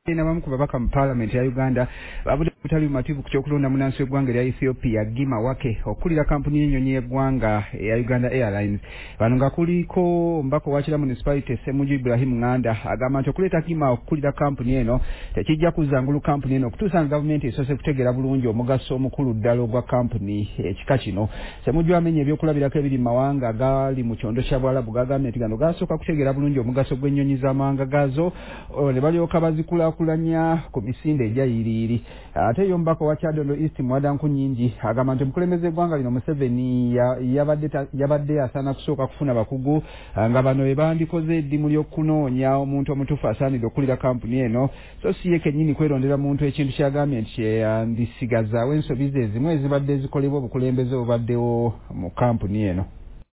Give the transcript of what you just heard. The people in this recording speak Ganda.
Nabamu ku babaka mu Parliament ya Uganda babudde butali mativu ku kyokulonda munansi w'eggwanga erya Ethiopia Gima Wake okulira kampuni y'ennyonyi y'eggwanga eya Uganda Airlines. Bano nga kuliko mbako wakira municipality Ssemuju Ibrahim Nganda agamba nti okuleeta Gima okulira kampuni eno tekijja kuzangulu kampuni eno okutuusa nga gavumenti esoose kutegeera bulungi omugaso omukulu ddala ogwa kampuni ekika kino. Ssemuju amenya ebyokulabirako ebiri mu mawanga agali mu kyondo kya Bwarabu gagambye nti gano gasooka kutegeera bulungi omugaso gw'ennyonyi z'amawanga gaazo ne balyoka kulanya ku misinde ejayiriri. Ate yombako wa Kyadondo East Mwadanku nyingi agamba nti mukulembeze eggwanga lino Museveni yabadde asaana kusooka kufuna bakugu nga bano ebandikoze eddimu ly'okunoonya omuntu omutuufu asaanidde okulira kampuni eno so si ye kennyini kwerondera muntu ekintu kyagambye nti kyeyandisigazzaawo ensobi ze ezimu ezibadde zikolebwa obukulembeze obubaddewo mu kampuni eno.